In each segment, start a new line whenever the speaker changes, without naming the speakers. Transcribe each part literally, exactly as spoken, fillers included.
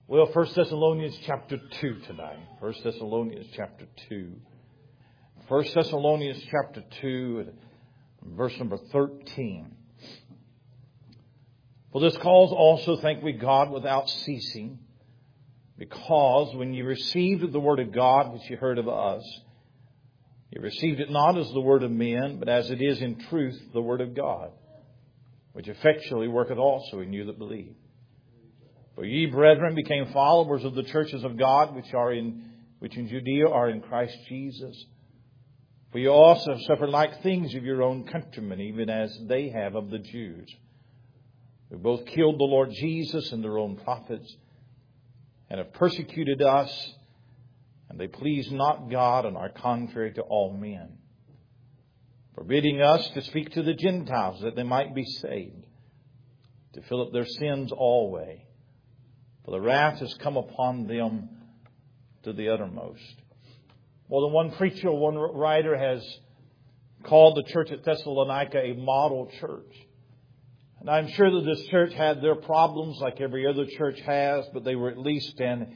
Well, First Thessalonians chapter two tonight. First Thessalonians chapter two. First Thessalonians chapter two, verse number thirteen. For this cause also thank we God without ceasing, because when you received the word of God, which you heard of us, you received it not as the word of men, but as it is in truth the word of God, which effectually worketh also in you that believe. For ye, brethren, became followers of the churches of God, which are in which in Judea are in Christ Jesus. For you also have suffered like things of your own countrymen, even as they have of the Jews, who both killed the Lord Jesus and their own prophets, and have persecuted us, and they please not God, and are contrary to all men, forbidding us to speak to the Gentiles, that they might be saved, to fill up their sins always. For the wrath has come upon them to the uttermost. Well, the one preacher, one writer has called the church at Thessalonica a model church. And I'm sure that this church had their problems like every other church has, but they were at least an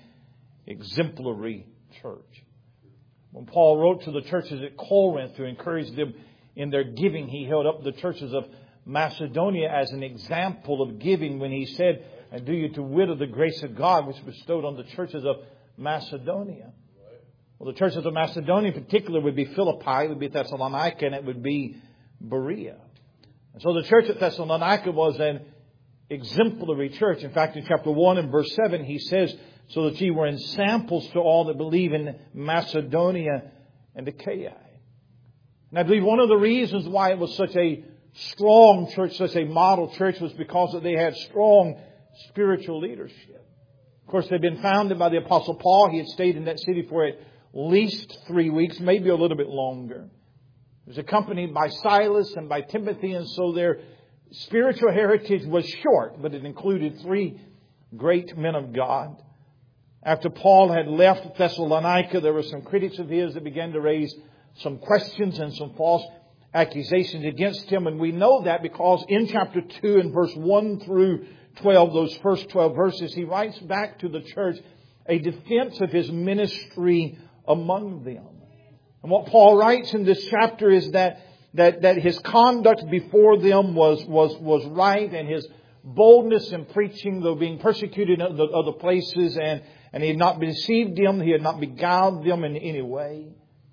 exemplary church. When Paul wrote to the churches at Corinth to encourage them in their giving, he held up the churches of Macedonia as an example of giving when he said, "And do you to wit of the grace of God which bestowed on the churches of Macedonia." Well, the churches of Macedonia in particular would be Philippi, it would be Thessalonica, and it would be Berea. And so the church at Thessalonica was an exemplary church. In fact, in chapter one and verse seven, he says, "So that ye were in samples to all that believe in Macedonia and Achaia." And I believe one of the reasons why it was such a strong church, such a model church, was because they had strong spiritual leadership. Of course, they'd been founded by the Apostle Paul. He had stayed in that city for at least three weeks, maybe a little bit longer. He was accompanied by Silas and by Timothy, and so their spiritual heritage was short, but it included three great men of God. After Paul had left Thessalonica, there were some critics of his that began to raise some questions and some false accusations against him. And we know that because in chapter two and verse one through twelve, those first twelve verses, he writes back to the church a defense of his ministry among them. And what Paul writes in this chapter is that that, that his conduct before them was, was, was right, and his boldness in preaching, though being persecuted in other places, and, and he had not deceived them, he had not beguiled them in any way.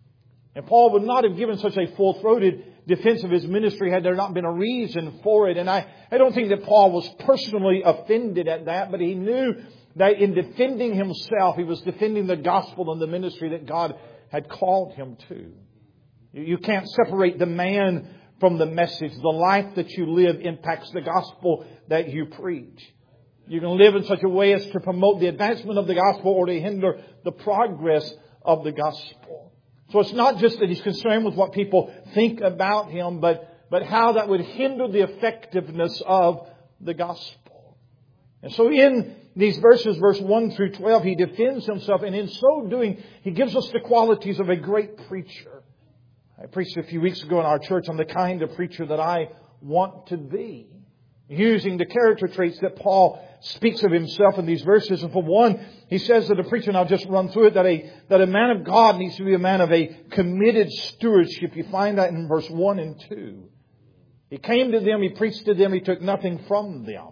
And Paul would not have given such a full-throated defense of his ministry had there not been a reason for it. And I, I don't think that Paul was personally offended at that, but he knew that in defending himself, he was defending the gospel and the ministry that God had called him to. You can't separate the man from the message. The life that you live impacts the gospel that you preach. You can live in such a way as to promote the advancement of the gospel or to hinder the progress of the gospel. So it's not just that he's concerned with what people think about him, but, but how that would hinder the effectiveness of the gospel. And so in these verses, verse one through twelve, he defends himself, and in so doing, he gives us the qualities of a great preacher. I preached a few weeks ago in our church on the kind of preacher that I want to be, using the character traits that Paul speaks of himself in these verses. And for one, he says that a preacher, and I'll just run through it, that a, that a man of God needs to be a man of a committed stewardship. You find that in verse one and two. He came to them, he preached to them, he took nothing from them.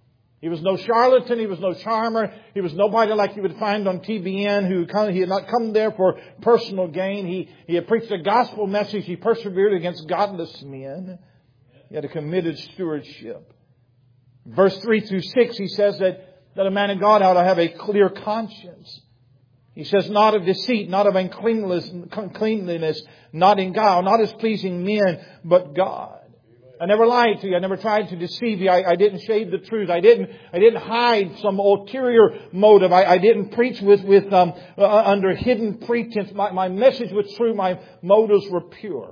He was no charlatan, he was no charmer, he was nobody like you would find on T B N who come, he had not come there for personal gain. He, he had preached a gospel message, he persevered against godless men. He had a committed stewardship. Verse three through six, he says that, that a man of God ought to have a clear conscience. He says, not of deceit, not of uncleanliness, uncleanliness, not in guile, not as pleasing men, but God. I never lied to you. I never tried to deceive you. I, I didn't shade the truth. I didn't. I didn't hide some ulterior motive. I, I didn't preach with with um, uh, under hidden pretense. My, my message was true. My motives were pure.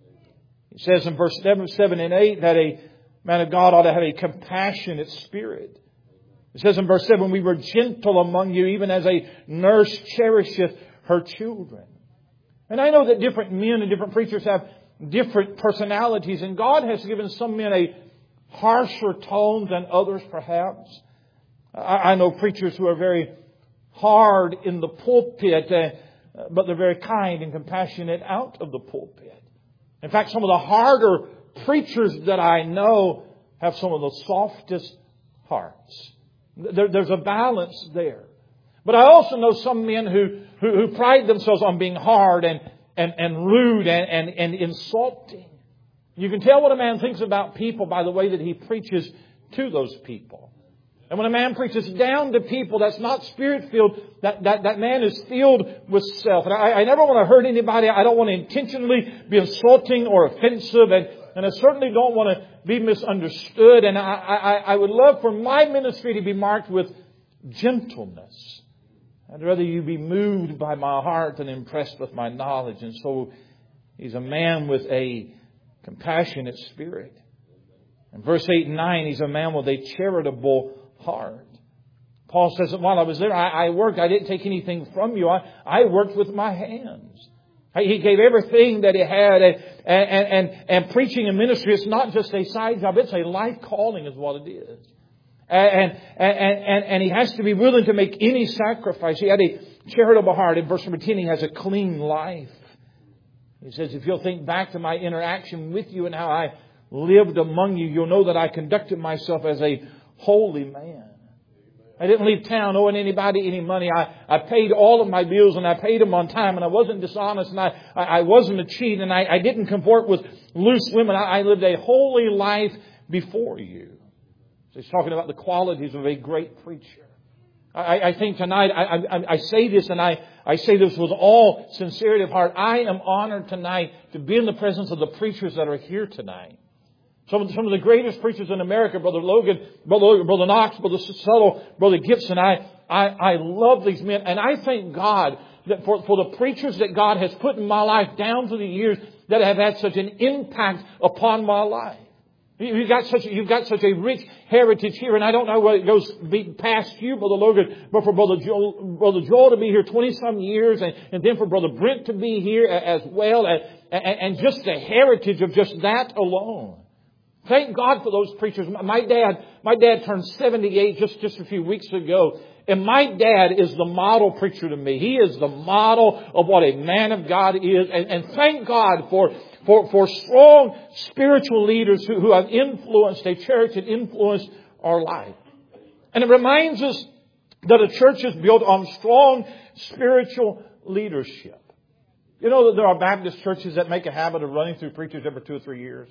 He says in verse seven, seven and eight that a man of God ought to have a compassionate spirit. It says in verse seven, we were gentle among you, even as a nurse cherisheth her children. And I know that different men and different preachers have different personalities, and God has given some men a harsher tone than others perhaps. I, I know preachers who are very hard in the pulpit, uh, but they're very kind and compassionate out of the pulpit. In fact, some of the harder preachers that I know have some of the softest hearts. There, there's a balance there. But I also know some men who, who, who pride themselves on being hard and, and, and rude and, and, and insulting. You can tell what a man thinks about people by the way that he preaches to those people. And when a man preaches down to people that's not Spirit-filled, that, that, that man is filled with self. And I, I never want to hurt anybody. I don't want to intentionally be insulting or offensive. And, and I certainly don't want to be misunderstood. And I, I, I would love for my ministry to be marked with gentleness. I'd rather you be moved by my heart than impressed with my knowledge. And so he's a man with a compassionate spirit. In verse eight and nine, he's a man with a charitable heart. Paul says that while I was there, I, I worked. I didn't take anything from you. I, I worked with my hands. He gave everything that he had. And, and, and, and preaching and ministry, it's not just a side job. It's a life calling is what it is. And, and, and, and he has to be willing to make any sacrifice. He had a charitable heart. In verse number ten, he has a clean life. He says, if you'll think back to my interaction with you and how I lived among you, you'll know that I conducted myself as a holy man. I didn't leave town owing anybody any money. I, I paid all of my bills and I paid them on time, and I wasn't dishonest, and I, I, I wasn't a cheat, and I, I didn't comport with loose women. I, I lived a holy life before you. So he's talking about the qualities of a great preacher. I, I think tonight, I, I, I say this, and I, I say this with all sincerity of heart. I am honored tonight to be in the presence of the preachers that are here tonight. Some of, the, some of the greatest preachers in America, Brother Logan, Brother Logan, Brother Knox, Brother Settle, Brother Gibson. I, I, I love these men, and I thank God that for, for the preachers that God has put in my life down through the years that have had such an impact upon my life. You've got such a, you've got such a rich heritage here, and I don't know where it goes past you, Brother Logan, but for Brother Joel, Brother Joel to be here twenty some years, and, and then for Brother Brent to be here as well, and, and, and just the heritage of just that alone. Thank God for those preachers. My dad, my dad turned seventy-eight just, just a few weeks ago. And my dad is the model preacher to me. He is the model of what a man of God is. And, and thank God for, for, for strong spiritual leaders who, who have influenced a church and influenced our life. And it reminds us that a church is built on strong spiritual leadership. You know that there are Baptist churches that make a habit of running through preachers every two or three years.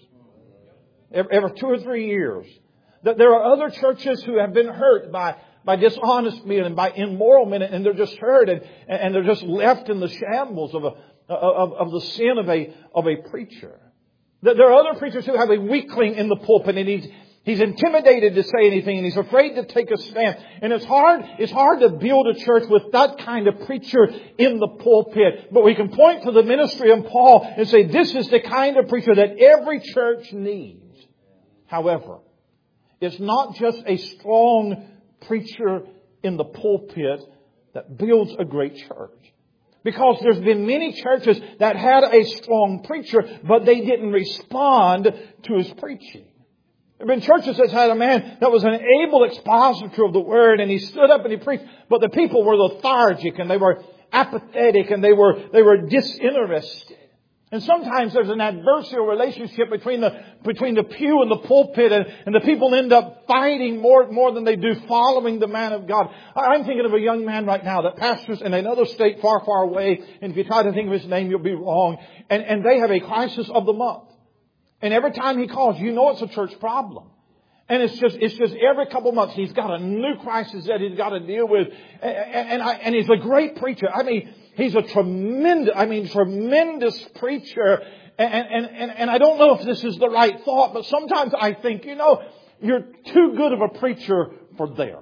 Every two or three years. That there are other churches who have been hurt by, by dishonest men and by immoral men, and they're just hurt and, and they're just left in the shambles of, a, of, of the sin of a, of a preacher. That there are other preachers who have a weakling in the pulpit, and he's, he's intimidated to say anything, and he's afraid to take a stand. And it's hard, it's hard to build a church with that kind of preacher in the pulpit. But we can point to the ministry of Paul and say, this is the kind of preacher that every church needs. However, it's not just a strong preacher in the pulpit that builds a great church. Because there's been many churches that had a strong preacher, but they didn't respond to his preaching. There have been churches that had a man that was an able expositor of the Word, and he stood up and he preached, but the people were lethargic and they were apathetic and they were, they were disinterested. And sometimes there's an adversarial relationship between the between the pew and the pulpit, and, and the people end up fighting more more than they do following the man of God. I'm thinking of a young man right now that pastors in another state far, far away, and if you try to think of his name, you'll be wrong. And, and they have a crisis of the month. And every time he calls, you know it's a church problem. And it's just, it's just every couple of months he's got a new crisis that he's got to deal with. And, and, I, and he's a great preacher. I mean, he's a tremendous, I mean, tremendous preacher. And, and, and, and I don't know if this is the right thought, but sometimes I think, you know, you're too good of a preacher for there.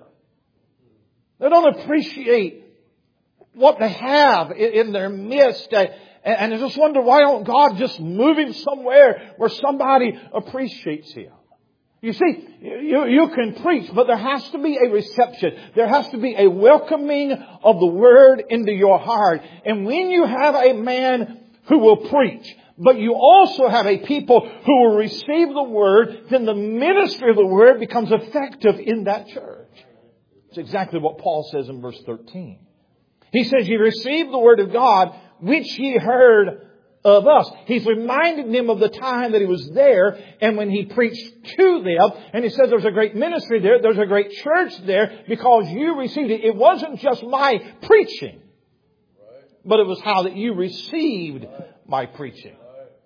They don't appreciate what they have in, in their midst. And, and I just wonder, why don't God just move him somewhere where somebody appreciates him? You see, you, you can preach, but there has to be a reception. There has to be a welcoming of the Word into your heart. And when you have a man who will preach, but you also have a people who will receive the Word, then the ministry of the Word becomes effective in that church. It's exactly what Paul says in verse thirteen. He says, "You received the word of God, which ye heard of us." He's reminding them of the time that He was there and when He preached to them. And He says there's a great ministry there. There's a great church there because you received it. It wasn't just my preaching, but it was how that you received my preaching.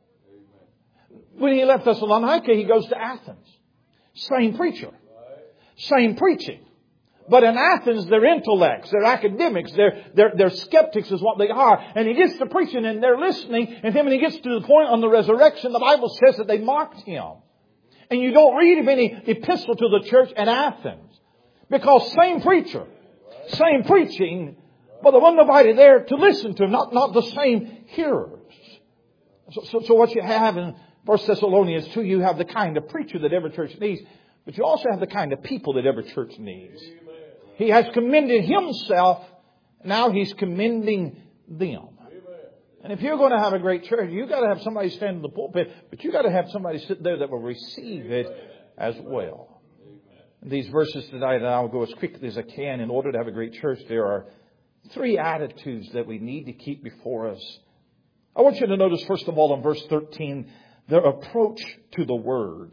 When He left Thessalonica, He goes to Athens. Same preacher. Same preaching. But in Athens, they're intellects, they're academics, they're, they're, they're skeptics is what they are. And he gets to preaching and they're listening. And then when he gets to the point on the resurrection, the Bible says that they mocked him. And you don't read of any epistle to the church at Athens. Because same preacher, same preaching, but there wasn't nobody there to listen to him, not, not the same hearers. So, so, so what you have in First Thessalonians two, you have the kind of preacher that every church needs. But you also have the kind of people that every church needs. He has commended Himself. Now He's commending them. And if you're going to have a great church, you've got to have somebody stand in the pulpit, but you've got to have somebody sit there that will receive it as well. In these verses tonight, and I'll go as quickly as I can, in order to have a great church, there are three attitudes that we need to keep before us. I want you to notice, first of all, in verse thirteen, their approach to the Word.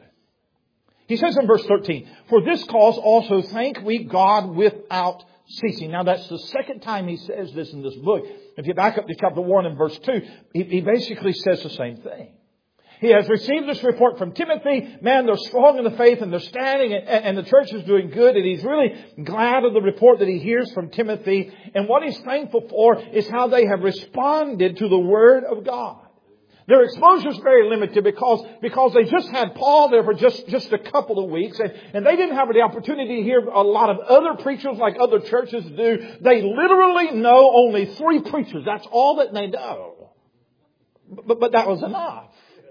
He says in verse thirteen, "For this cause also thank we God without ceasing." Now that's the second time he says this in this book. If you back up to chapter one and verse two, he, he basically says the same thing. He has received this report from Timothy. Man, they're strong in the faith and they're standing and, and the church is doing good. And he's really glad of the report that he hears from Timothy. And what he's thankful for is how they have responded to the Word of God. Their exposure is very limited because, because they just had Paul there for just, just a couple of weeks. And, and they didn't have the opportunity to hear a lot of other preachers like other churches do. They literally know only three preachers. That's all that they know. But, but that was enough.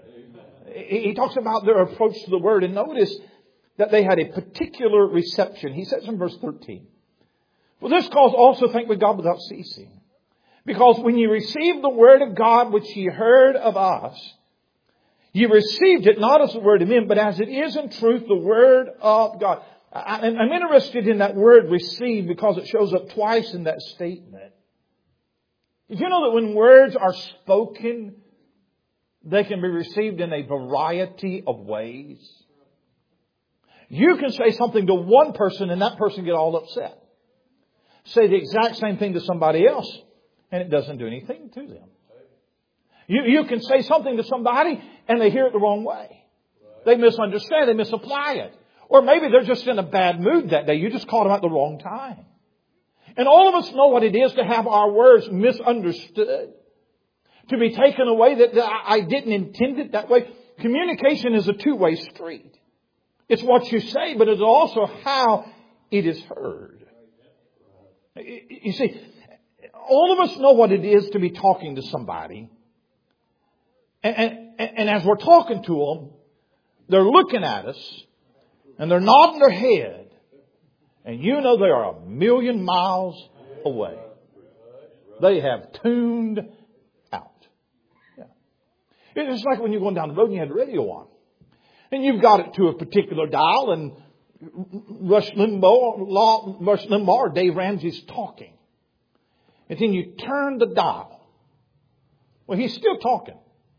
He, he talks about their approach to the Word. And notice that they had a particular reception. He says in verse thirteen, "For this cause also thank we God without ceasing. Because when you received the word of God which ye heard of us, you received it not as the word of men, but as it is in truth the word of God." I'm interested in that word "receive" because it shows up twice in that statement. Did you know that when words are spoken, they can be received in a variety of ways? You can say something to one person and that person get all upset. Say the exact same thing to somebody else, and it doesn't do anything to them. You, you can say something to somebody and they hear it the wrong way. They misunderstand, they misapply it. Or maybe they're just in a bad mood that day. You just caught them at the wrong time. And all of us know what it is to have our words misunderstood. To be taken away that, that I didn't intend it that way. Communication is a two-way street. It's what you say, but it's also how it is heard. You see, all of us know what it is to be talking to somebody. And, and, and as we're talking to them, they're looking at us and they're nodding their head. And you know they are a million miles away. They have tuned out. Yeah. It's like when you're going down the road and you had the radio on. And you've got it to a particular dial and Rush Limbaugh, Rush Limbaugh or Dave Ramsey's talking. And then you turn the dial. Well, he's still talking.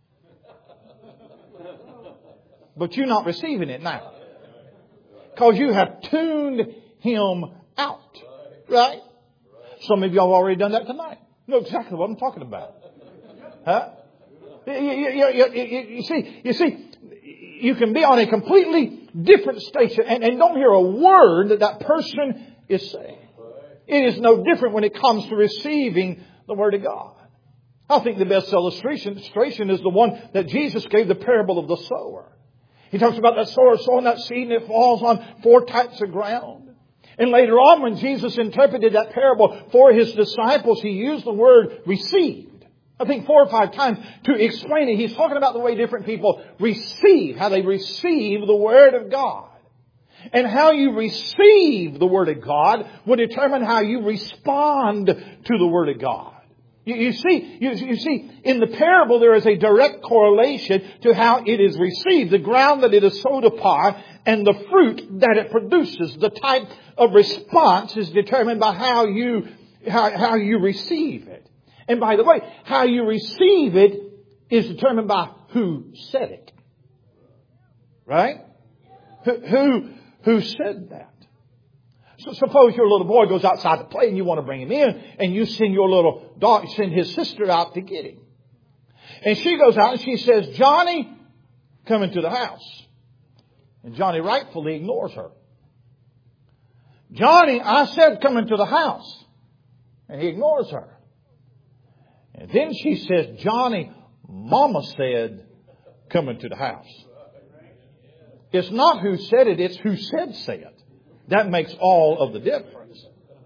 But you're not receiving it now. Because you have tuned him out. Right? Some of y'all have already done that tonight. You know exactly what I'm talking about. Huh? You, you, you, you, you see, you see, you can be on a completely different station and, and don't hear a word that that person is saying. It is no different when it comes to receiving the Word of God. I think the best illustration is the one that Jesus gave, the parable of the sower. He talks about that sower sowing that seed and it falls on four types of ground. And later on when Jesus interpreted that parable for His disciples, He used the word received. I think four or five times to explain it. He's talking about the way different people receive, how they receive the Word of God. And how you receive the Word of God will determine how you respond to the Word of God. You, you see, you, you see, in the parable there is a direct correlation to how it is received, the ground that it is sowed upon, and the fruit that it produces. The type of response is determined by how you how, how you receive it. And by the way, how you receive it is determined by who said it. Right? Who, who, who said that? So suppose your little boy goes outside to play and you want to bring him in, and you send your little dog, send his sister out to get him. And she goes out and she says, Johnny, come into the house. And Johnny rightfully ignores her. Johnny, I said come into the house. And he ignores her. And then she says, Johnny, Mama said come into the house. It's not who said it, it's who said say it. That makes all of the difference.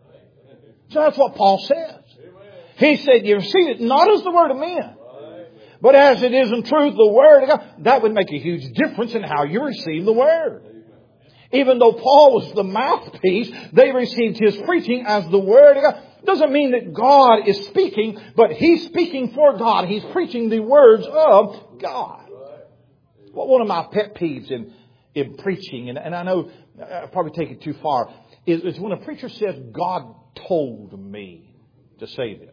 So that's what Paul says. He said, you receive it not as the word of men, but as it is in truth the word of God. That would make a huge difference in how you receive the word. Even though Paul was the mouthpiece, they received his preaching as the word of God. Doesn't mean that God is speaking, but he's speaking for God. He's preaching the words of God. Well, one of my pet peeves in, in preaching, and, and I know I probably take it too far, is, is when a preacher says, God told me to say this.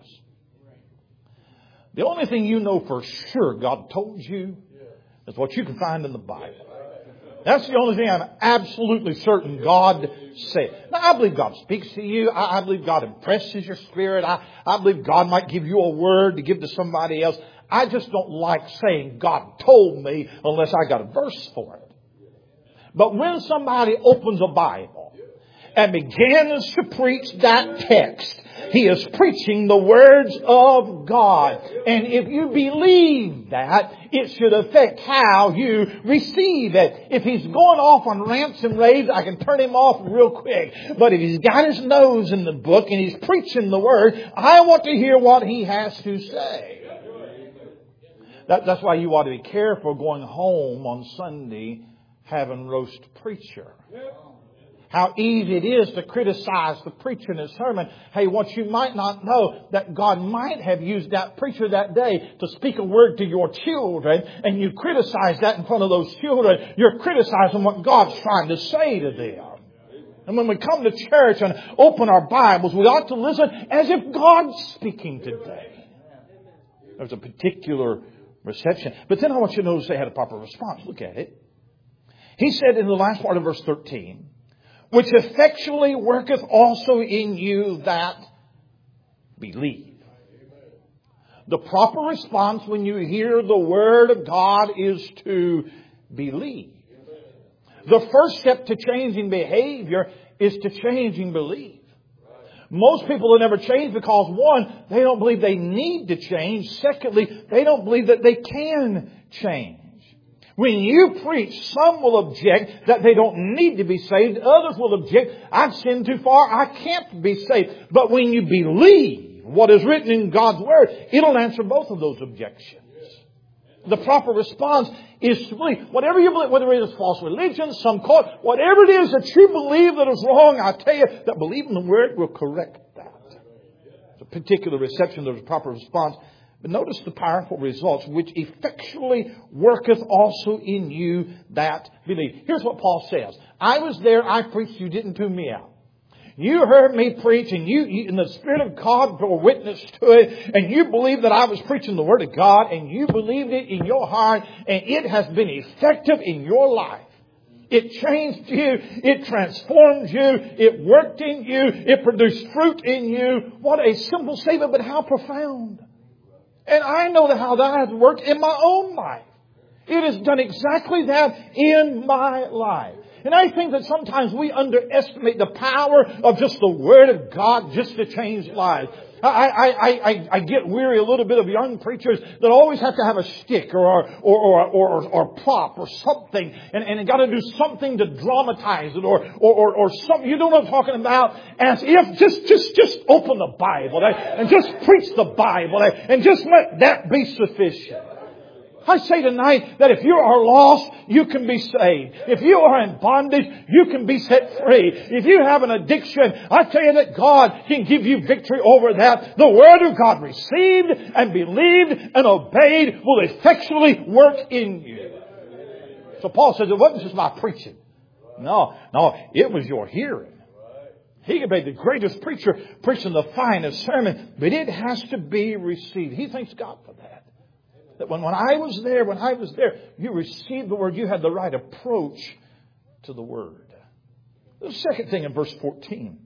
The only thing you know for sure God told you is what you can find in the Bible. That's the only thing I'm absolutely certain God said. Now, I believe God speaks to you. I, I believe God impresses your spirit. I, I believe God might give you a word to give to somebody else. I just don't like saying God told me unless I got a verse for it. But when somebody opens a Bible and begins to preach that text, he is preaching the words of God. And if you believe that, it should affect how you receive it. If he's going off on rants and raves, I can turn him off real quick. But if he's got his nose in the book and he's preaching the word, I want to hear what he has to say. That, that's why you ought to be careful going home on Sunday having roast preacher. How easy it is to criticize the preacher in his sermon. Hey, what you might not know, that God might have used that preacher that day to speak a word to your children, and you criticize that in front of those children. You're criticizing what God's trying to say to them. And when we come to church and open our Bibles, we ought to listen as if God's speaking today. There's a particular reception. But then I want you to notice they had a proper response. Look at it. He said in the last part of verse thirteen, which effectually worketh also in you that believe. The proper response when you hear the word of God is to believe. The first step to changing behavior is to changing belief. Most people will never change because, one, they don't believe they need to change. Secondly, they don't believe that they can change. When you preach, some will object that they don't need to be saved. Others will object, I've sinned too far, I can't be saved. But when you believe what is written in God's Word, it'll answer both of those objections. The proper response is to believe. Whatever you believe, whether it is false religion, some call it, whatever it is that you believe that is wrong, I tell you that believing the Word will correct that. It's a particular reception, there's a proper response. But notice the powerful results, which effectually worketh also in you that believe. Here's what Paul says. I was there, I preached, you didn't tune me out. You heard me preach, and you, you and the Spirit of God bore witness to it, and you believed that I was preaching the Word of God, and you believed it in your heart, and it has been effective in your life. It changed you. It transformed you. It worked in you. It produced fruit in you. What a simple statement, but how profound. And I know that how that has worked in my own life. It has done exactly that in my life. And I think that sometimes we underestimate the power of just the Word of God just to change lives. I, I, I, I get weary a little bit of young preachers that always have to have a stick or or or or, or prop or something, and, and they got to do something to dramatize it, or or or, or something. You know what I'm talking about? As if just just just open the Bible and just preach the Bible and just let that be sufficient. I say tonight that if you are lost, you can be saved. If you are in bondage, you can be set free. If you have an addiction, I tell you that God can give you victory over that. The Word of God received and believed and obeyed will effectually work in you. So Paul says it wasn't just my preaching. No, no, it was your hearing. He could be the greatest preacher, preaching the finest sermon, but it has to be received. He thanks God for that. That when, when I was there, when I was there, you received the Word. You had the right approach to the Word. The second thing in verse fourteen.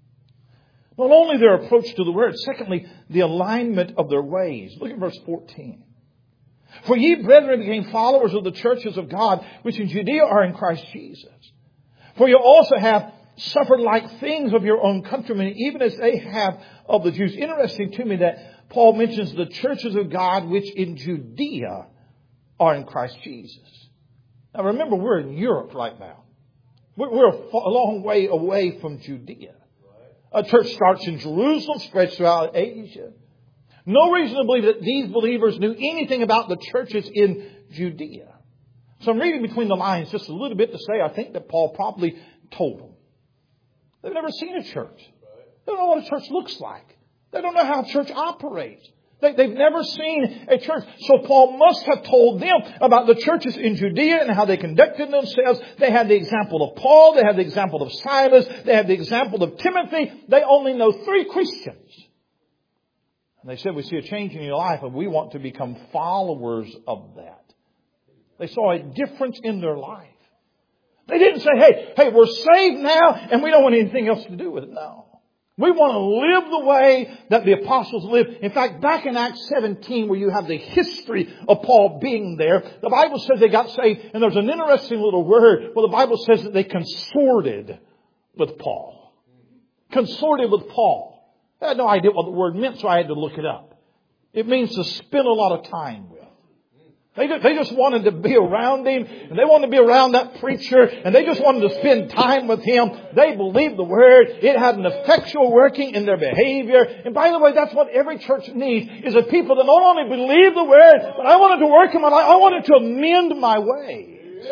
Not only their approach to the Word, secondly, the alignment of their ways. Look at verse fourteen. For ye, brethren, became followers of the churches of God, which in Judea are in Christ Jesus. For you also have suffered like things of your own countrymen, even as they have of the Jews. Interesting to me that Paul mentions the churches of God, which in Judea are in Christ Jesus. Now remember, we're in Europe right now. We're a long way away from Judea. A church starts in Jerusalem, spreads throughout Asia. No reason to believe that these believers knew anything about the churches in Judea. So I'm reading between the lines just a little bit to say I think that Paul probably told them. They've never seen a church. They don't know what a church looks like. They don't know how a church operates. They, they've never seen a church. So Paul must have told them about the churches in Judea and how they conducted themselves. They had the example of Paul. They had the example of Silas. They had the example of Timothy. They only know three Christians. And they said, we see a change in your life and we want to become followers of that. They saw a difference in their life. They didn't say, hey, hey, we're saved now and we don't want anything else to do with it. No. We want to live the way that the apostles lived. In fact, back in Acts seventeen, where you have the history of Paul being there, the Bible says they got saved. And there's an interesting little word where the Bible says that they consorted with Paul. Consorted with Paul. I had no idea what the word meant, so I had to look it up. It means to spend a lot of time with. They just, they just wanted to be around him, and they wanted to be around that preacher, and they just wanted to spend time with him. They believed the Word. It had an effectual working in their behavior. And by the way, that's what every church needs, is a people that not only believe the Word, but I wanted to work in my life. I wanted to amend my ways.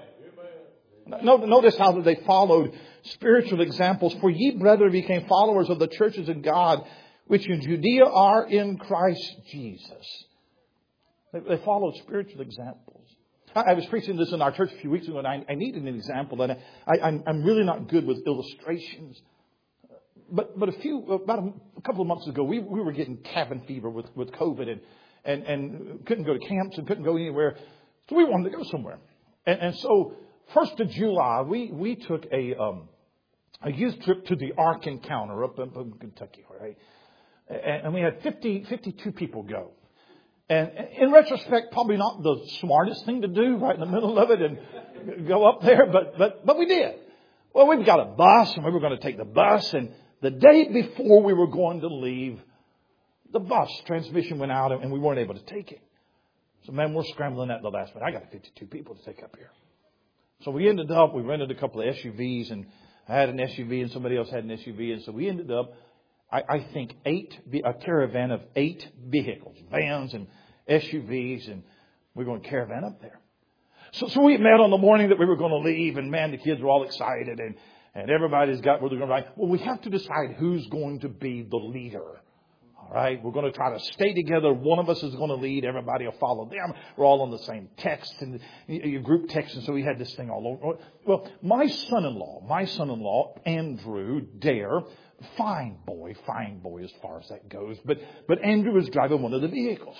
Notice how they followed spiritual examples. For ye, brethren, became followers of the churches of God, which in Judea are in Christ Jesus. They followed spiritual examples. I was preaching this in our church a few weeks ago, and I, I needed an example. And I, I, I'm, I'm really not good with illustrations. But but a few about a, a couple of months ago, we we were getting cabin fever with, with COVID, and, and and couldn't go to camps and couldn't go anywhere. So we wanted to go somewhere. And, and so first of July, we we took a um, a youth trip to the Ark Encounter up in, up in Kentucky, right? And, and we had fifty, fifty-two people go. And in retrospect, probably not the smartest thing to do right in the middle of it and go up there, but but but we did. Well, we've got a bus, and we were going to take the bus, and the day before we were going to leave, the bus transmission went out, and we weren't able to take it. So, man, we're scrambling at the last minute. I got fifty-two people to take up here. So we ended up, we rented a couple of S U Vs, and I had an S U V, and somebody else had an S U V, and so we ended up, I, I think, eight a caravan of eight vehicles, vans and S U Vs, and we we're going to caravan up there. So, so we met on the morning that we were going to leave, and man, the kids were all excited, and, and everybody's got where they're going to ride. Well, we have to decide who's going to be the leader. All right, we're going to try to stay together. One of us is going to lead. Everybody will follow them. We're all on the same text and your group text, and so we had this thing all over. Well, my son-in-law, my son-in-law, Andrew Dare, fine boy, fine boy as far as that goes, but but Andrew is driving one of the vehicles.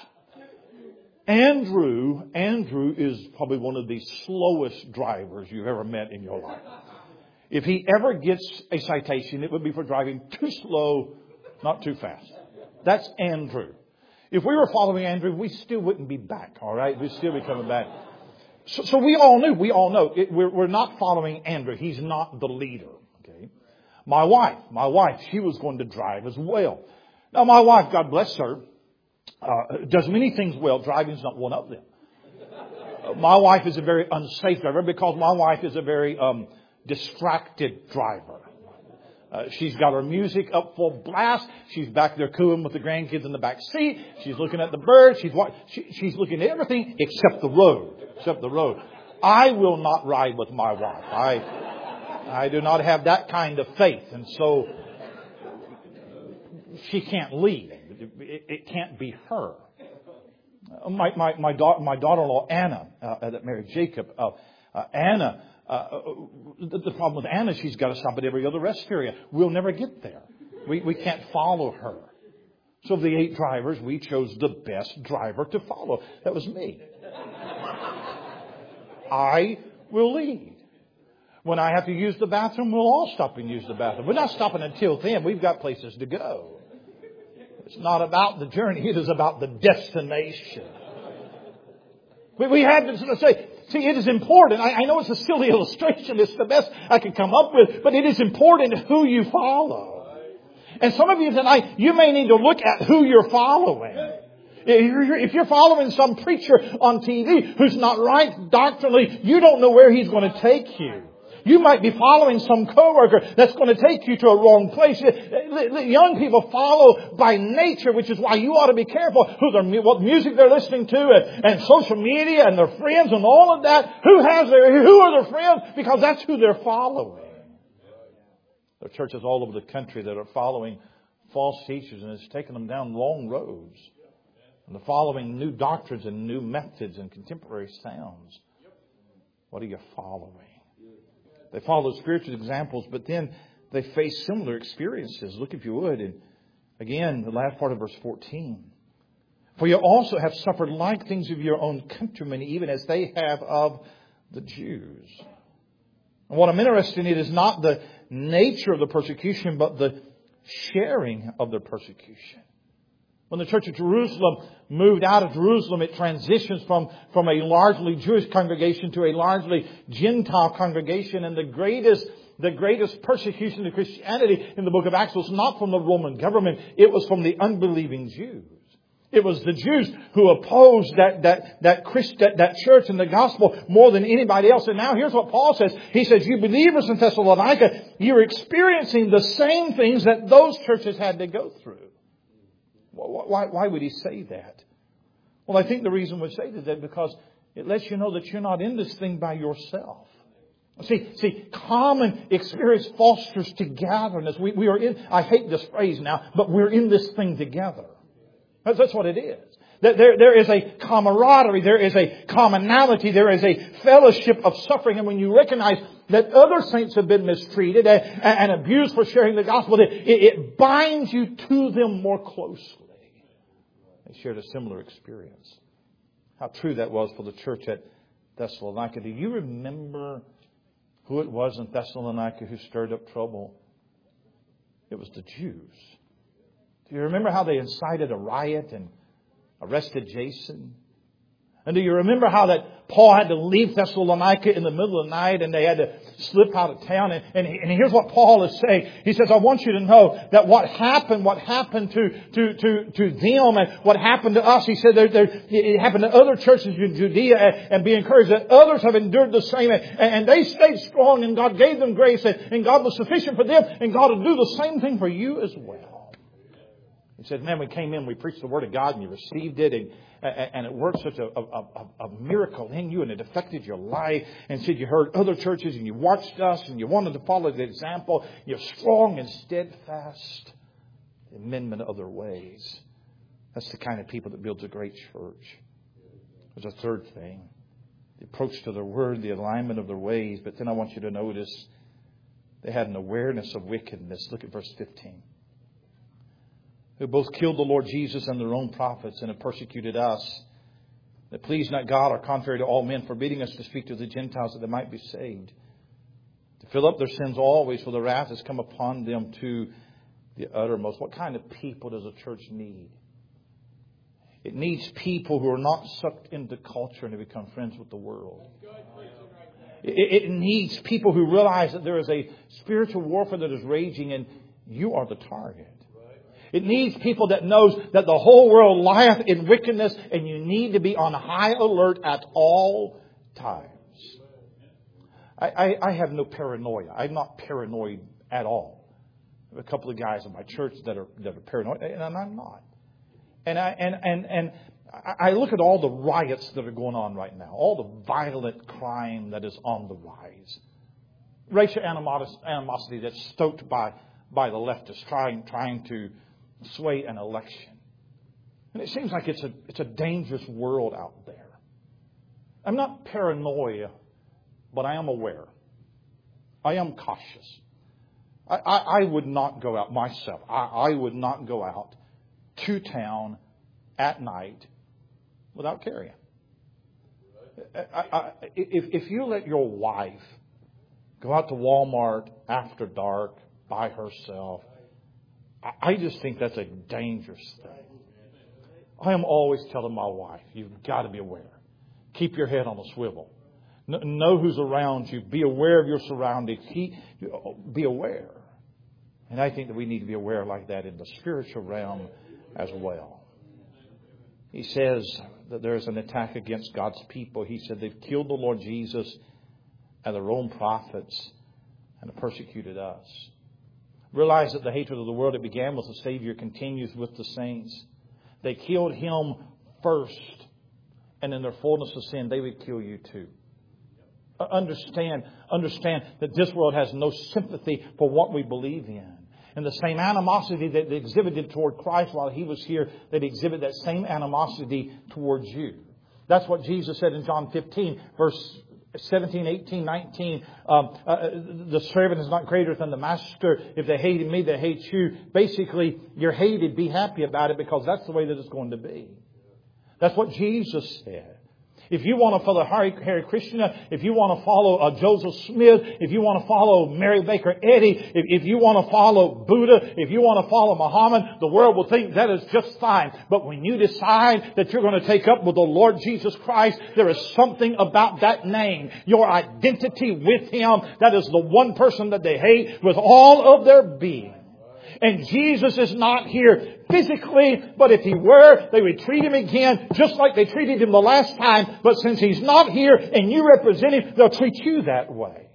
Andrew, Andrew is probably one of the slowest drivers you've ever met in your life. If he ever gets a citation, it would be for driving too slow, not too fast. That's Andrew. If we were following Andrew, we still wouldn't be back, all right? We'd still be coming back. So, so we all knew, we all know, it, we're, we're not following Andrew. He's not the leader, okay? My wife, my wife, she was going to drive as well. Now, my wife, God bless her, uh, does many things well. Driving's not one of them. Uh, my wife is a very unsafe driver because my wife is a very um, distracted driver. Uh, she's got her music up full blast. She's back there cooing with the grandkids in the back seat. She's looking at the birds. She's she, she's looking at everything except the road. Except the road. I will not ride with my wife. I I do not have that kind of faith, and so she can't lead. It, it can't be her. My my my daughter my daughter-in-law Anna uh, that married Jacob. Uh, uh, Anna Uh, the, the problem with Anna, she's got to stop at every other rest area. We'll never get there. We, we can't follow her. So of the eight drivers, we chose the best driver to follow. That was me. I will lead. When I have to use the bathroom, we'll all stop and use the bathroom. We're not stopping until then. We've got places to go. It's not about the journey. It is about the destination. We, we have to say, see, it is important. I, I know it's a silly illustration. It's the best I could come up with. But it is important who you follow. And some of you tonight, you may need to look at who you're following. If you're following some preacher on T V who's not right doctrinally, you don't know where he's going to take you. You might be following some coworker that's going to take you to a wrong place. Young people follow by nature, which is why you ought to be careful who they're, what music they're listening to and, and social media and their friends and all of that. Who has their, who are their friends? Because that's who they're following. There are churches all over the country that are following false teachers, and it's taking them down long roads. And they're following new doctrines and new methods and contemporary sounds. What are you following? They follow spiritual examples, but then they face similar experiences. Look, if you would, and again, the last part of verse fourteen. For you also have suffered like things of your own countrymen, even as they have of the Jews. And what I'm interested in is not the nature of the persecution, but the sharing of the persecution. When the church of Jerusalem moved out of Jerusalem, it transitions from, from a largely Jewish congregation to a largely Gentile congregation. And the greatest, the greatest persecution of Christianity in the book of Acts was not from the Roman government. It was from the unbelieving Jews. It was the Jews who opposed that, that, that, Christ, that, that church and the gospel more than anybody else. And now here's what Paul says. He says, you believers in Thessalonica, you're experiencing the same things that those churches had to go through. Why, why would he say that? Well, I think the reason we say that is because it lets you know that you're not in this thing by yourself. See, see, common experience fosters togetherness. We, we are in, I hate this phrase now, but we're in this thing together. That's, that's what it is. There, there is a camaraderie. There is a commonality. There is a fellowship of suffering. And when you recognize that other saints have been mistreated and, and abused for sharing the gospel, it, it binds you to them more closely. They shared a similar experience. How true that was for the church at Thessalonica. Do you remember who it was in Thessalonica who stirred up trouble? It was the Jews. Do you remember how they incited a riot and arrested Jason? And do you remember how that Paul had to leave Thessalonica in the middle of the night and they had to slip out of town? And, and, and here's what Paul is saying. He says, I want you to know that what happened, what happened to, to, to, to them and what happened to us, he said, there, there, it happened to other churches in Judea, and, and be encouraged that others have endured the same. And, and they stayed strong and God gave them grace and, and God was sufficient for them and God will do the same thing for you as well. He said, man, we came in, we preached the Word of God and you received it and, and it worked such a, a, a, a miracle in you and it affected your life. And said you heard other churches and you watched us and you wanted to follow the example. You're strong and steadfast in amendment of other ways. That's the kind of people that builds a great church. There's a third thing. The approach to their Word, the alignment of their ways. But then I want you to notice they had an awareness of wickedness. Look at verse fifteen. Who both killed the Lord Jesus and their own prophets and have persecuted us, that please not God are contrary to all men, forbidding us to speak to the Gentiles that they might be saved. To fill up their sins always, for the wrath has come upon them to the uttermost. What kind of people does a church need? It needs people who are not sucked into culture and to become friends with the world. It, it needs people who realize that there is a spiritual warfare that is raging and you are the target. It needs people that knows that the whole world lieth in wickedness and you need to be on high alert at all times. I, I, I have no paranoia. I'm not paranoid at all. I have a couple of guys in my church that are that are paranoid, and I'm not. And I and and and I look at all the riots that are going on right now, all the violent crime that is on the rise, racial animosity that's stoked by by the leftists trying trying to sway an election. And it seems like it's a it's a dangerous world out there. I'm not paranoid but I am aware. I am cautious. I, I, I would not go out myself. I, I would not go out to town at night without carrying. I, I, if, if you let your wife go out to Walmart after dark by herself, I, I just think that's a dangerous thing. I am always telling my wife, you've got to be aware. Keep your head on a swivel. Know who's around you. Be aware of your surroundings. Be aware. And I think that we need to be aware like that in the spiritual realm as well. He says that there's an attack against God's people. He said they've killed the Lord Jesus and their own prophets and have persecuted us. Realize that the hatred of the world that began with the Savior continues with the saints. They killed Him first, and in their fullness of sin, they would kill you too. Understand, understand that this world has no sympathy for what we believe in. And the same animosity that they exhibited toward Christ while He was here, they exhibit that same animosity towards you. That's what Jesus said in John fifteen, verse seventeen, eighteen, nineteen. Um, uh, the servant is not greater than the master. If they hated me, they hate you. Basically, you're hated. Be happy about it, because that's the way that it's going to be. That's what Jesus said. If you want to follow Hare, Hare Krishna, if you want to follow uh, Joseph Smith, if you want to follow Mary Baker Eddy, if, if you want to follow Buddha, if you want to follow Muhammad, the world will think that is just fine. But when you decide that you're going to take up with the Lord Jesus Christ, there is something about that name, your identity with Him, that is the one person that they hate with all of their being. And Jesus is not here physically, but if He were, they would treat Him again just like they treated Him the last time. But since He's not here and you represent Him, they'll treat you that way.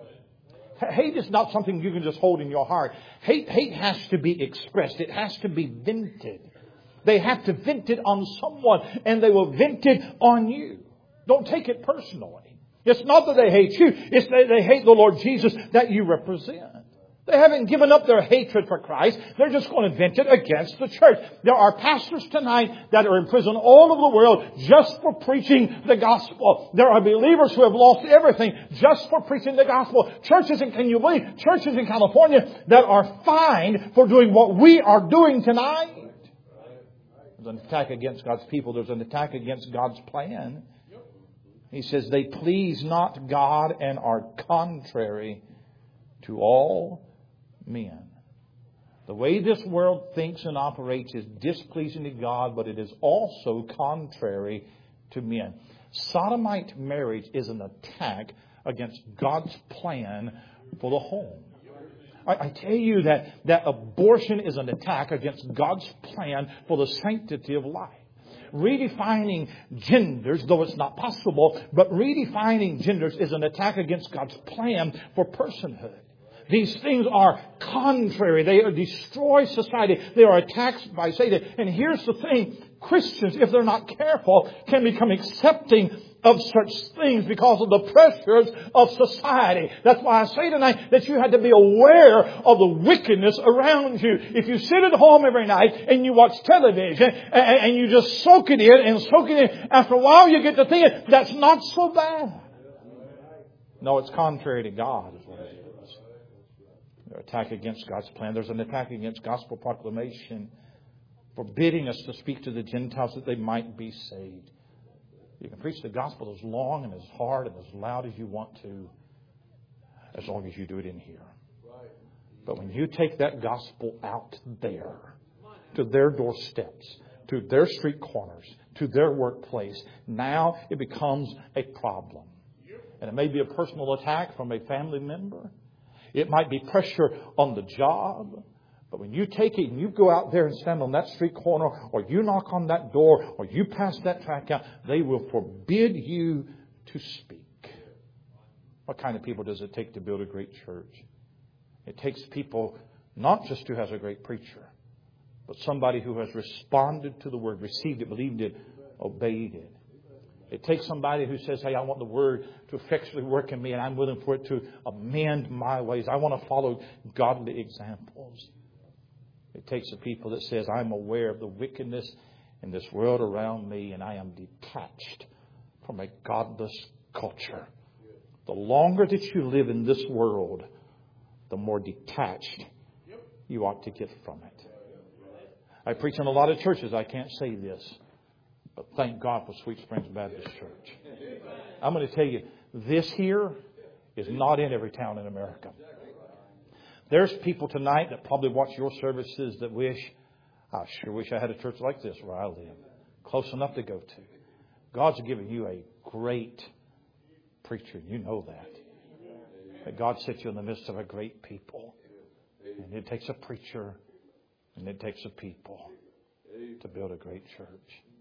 Hate is not something you can just hold in your heart. Hate, hate has to be expressed. It has to be vented. They have to vent it on someone, and they will vent it on you. Don't take it personally. It's not that they hate you. It's that they hate the Lord Jesus that you represent. They haven't given up their hatred for Christ. They're just going to vent it against the church. There are pastors tonight that are in prison all over the world just for preaching the gospel. There are believers who have lost everything just for preaching the gospel. Churches, in, can you believe, churches in California that are fined for doing what we are doing tonight. There's an attack against God's people. There's an attack against God's plan. He says they please not God and are contrary to all men. The way this world thinks and operates is displeasing to God, but it is also contrary to men. Sodomite marriage is an attack against God's plan for the home. I, I tell you that, that abortion is an attack against God's plan for the sanctity of life. Redefining genders, though it's not possible, but redefining genders is an attack against God's plan for personhood. These things are contrary. They destroy society. They are attacks by Satan. And here's the thing. Christians, if they're not careful, can become accepting of such things because of the pressures of society. That's why I say tonight that you had to be aware of the wickedness around you. If you sit at home every night and you watch television and you just soak it in and soak it in, after a while you get to thinking, that's not so bad. No, it's contrary to God is what it is. There's an attack against God's plan. There's an attack against gospel proclamation, forbidding us to speak to the Gentiles that they might be saved. You can preach the gospel as long and as hard and as loud as you want to, as long as you do it in here. But when you take that gospel out there, to their doorsteps, to their street corners, to their workplace, now it becomes a problem. And it may be a personal attack from a family member. It might be pressure on the job. But when you take it and you go out there and stand on that street corner, or you knock on that door, or you pass that tract out, they will forbid you to speak. What kind of people does it take to build a great church? It takes people not just who has a great preacher, but somebody who has responded to the word, received it, believed it, obeyed it. It takes somebody who says, hey, I want the word to effectually work in me, and I'm willing for it to amend my ways. I want to follow godly examples. It takes a people that says, I'm aware of the wickedness in this world around me, and I am detached from a godless culture. the longer that you live in this world, the more detached you ought to get from it. I preach in a lot of churches. I can't say this, but thank God for Sweet Springs Baptist Church. I'm going to tell you, this here is not in every town in America. There's people tonight that probably watch your services that wish, I sure wish I had a church like this where I live. Close enough to go to. God's given you a great preacher. You know that. That God set you in the midst of a great people. And it takes a preacher and it takes a people to build a great church.